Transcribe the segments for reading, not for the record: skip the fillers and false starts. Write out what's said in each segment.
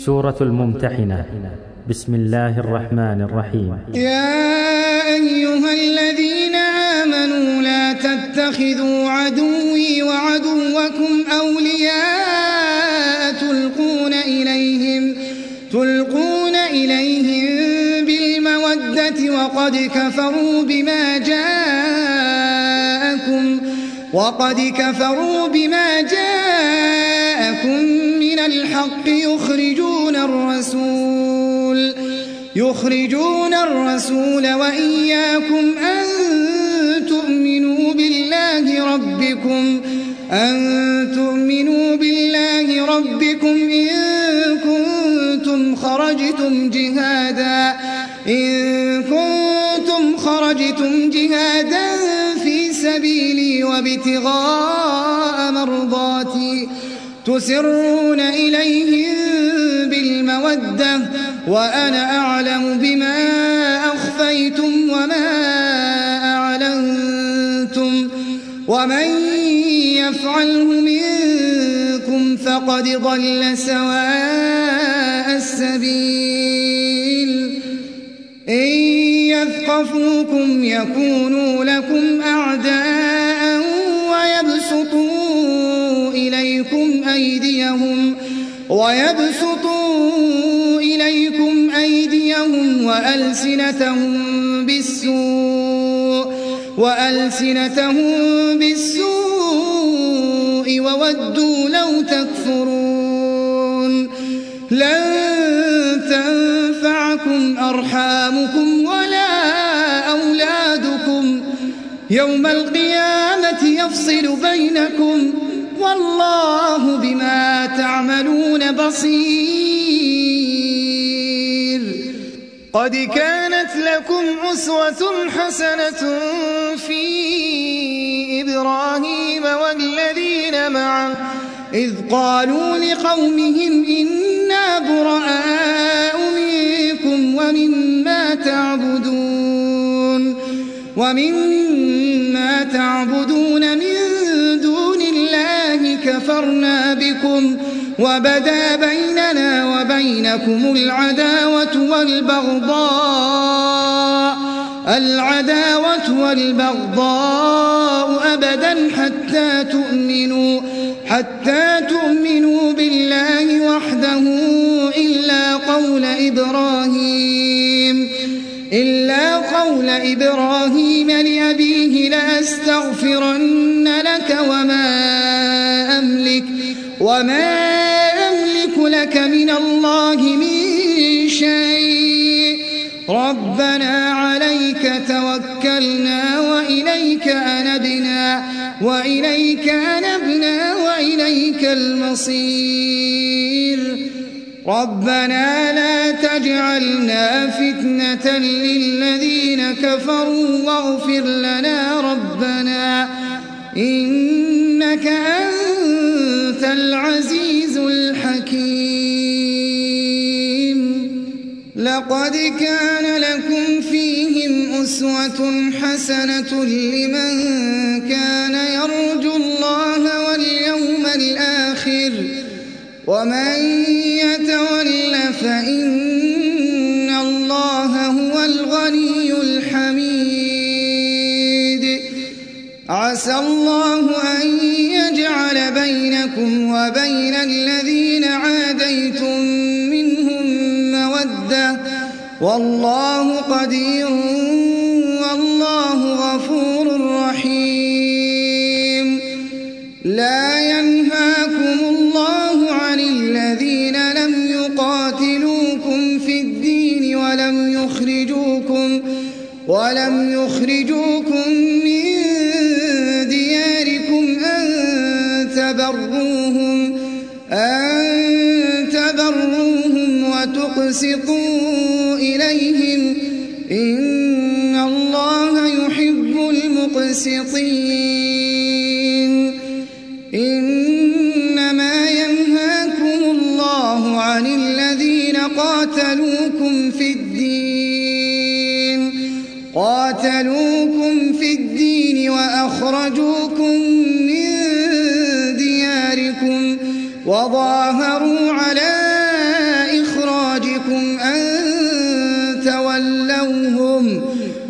سورة الممتحنة. بسم الله الرحمن الرحيم. يا أيها الذين آمنوا لا تتخذوا عدوي وعدوكم أولياء تلقون إليهم بالمودة وقد كفروا بما جاءكم من الحق يخرجون الرسول وإياكم أن تؤمنوا بالله ربكم إن كنتم خرجتم جهادا في سبيلي وابتغاء مرضاتي تسرون إليهم بالمودة وأنا أعلم بما أخفيتم وما أعلنتم ومن يفعله منكم فقد ضل سواء السبيل. إن يثقفوكم يكونوا لكم أعداء ويبسطوا إليكم أيديهم وألسنتهم بالسوء وودوا لو تكفرون. لن تنفعكم أرحامكم ولا أولادكم يوم القيامة يفصل بينكم والله بما تعملون بصير. قد كانت لكم أسوة حسنة في إبراهيم والذين معه إذ قالوا لقومهم إنا براء منكم ومما تعبدون من دون الله كفرنا بكم وبدا بيننا وبينكم العداوة والبغضاء أبدا حتى تؤمنوا بالله وحده إلا قول إبراهيم لأبيه لأستغفرن لك وما أملك لك من الله من شيء. ربنا عليك توكلنا وإليك أنبنا وإليك المصير. ربنا لا تجعلنا فتنة للذين كفروا واغفر لنا ربنا إنك أنت العزيز الحكيم. لقد كان لكم فيهم أسوة حسنة لمن كان يرجو الله واليوم الآخر ومن يتول فإن الله هو الغني الحميد. عسى الله أن يجعل بينكم وبين الذين عاديتم منهم مودة والله قدير والله غفور رحيم. لا ينهاكم الله عن الذين لم يقاتلوكم في الدين ولم يخرجوكم من دياركم أن تبروهم وتقسطوا إليهم إن الله يحب المقسطين. إنما ينهاكم الله عن الذين قاتلوكم في الدين وأخرجوكم من دياركم وظاهروا على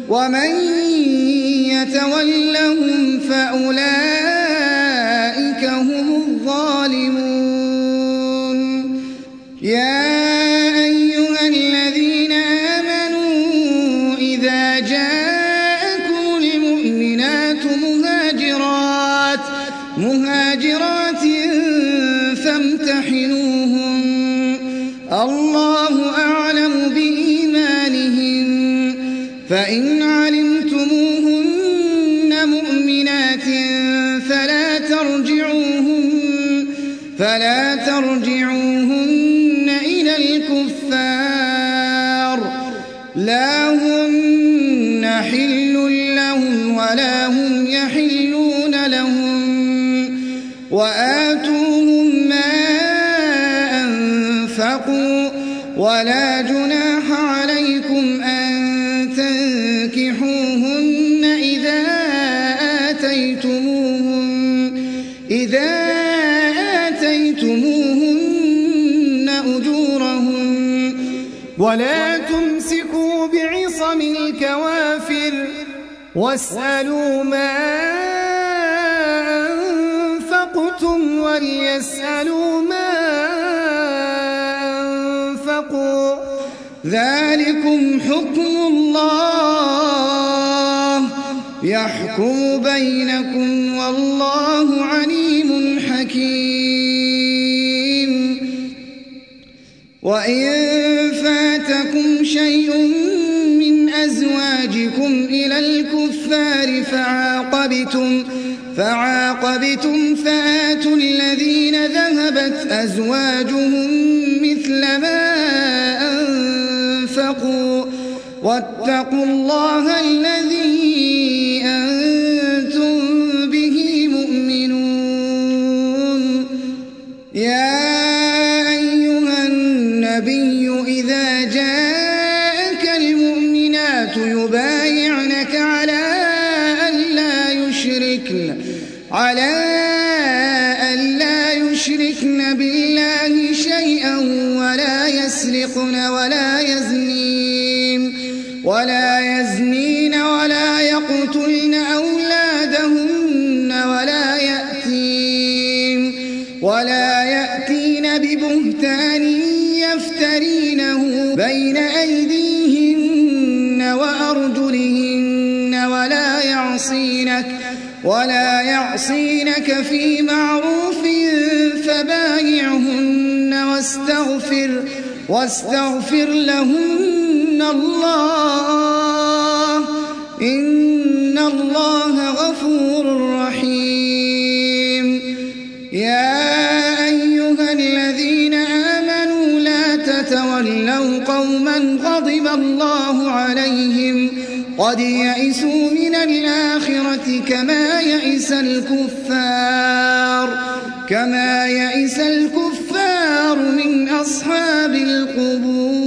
ومن يتولهم فأولئك هم الظالمون. يا أيها الذين آمنوا إذا جاءكم المؤمنات مهاجرات فامتحنوهن الله أعلم بإيمانهن فإن علمتموهن مؤمنات فلا ترجعوهن إلى الكفار لا هن حل لهم ولا هم يحلون لهم وآتوهم ما أنفقوا ولا جناح عليكم أن تنكحوهن إذا آتيتموهن أجورهن ولا تمسكوا بعصم الكوافر واسألوا ما أنفقتم وليسألوا ما أنفقوا ذلكم حكم الله يحكم بينكم والله عليم حكيم. وإن فاتكم شيء من أزواجكم إلى الكفار فعاقبتم فآتوا الذين ذهبت أزواجهم مثل ما أنفقوا واتقوا الله الذي أنتم به مؤمنون. يا أيها النبي إذا جاءك المؤمنات يبايعنك على ألا يشركن بالله شيئا ولا يزنين ولا يقتلن أولادهن ولا يأتين ببهتان يفترينه بين أيديهن وأرجلهن ولا يعصينك في معروف فبايعهن واستغفر لهن الله إن الله غفور رحيم. يا أيها الذين آمنوا لا تتولوا قوما غضب الله عليهم قد يئسوا من الآخرة كما يئس الكفار من أصحاب القبور.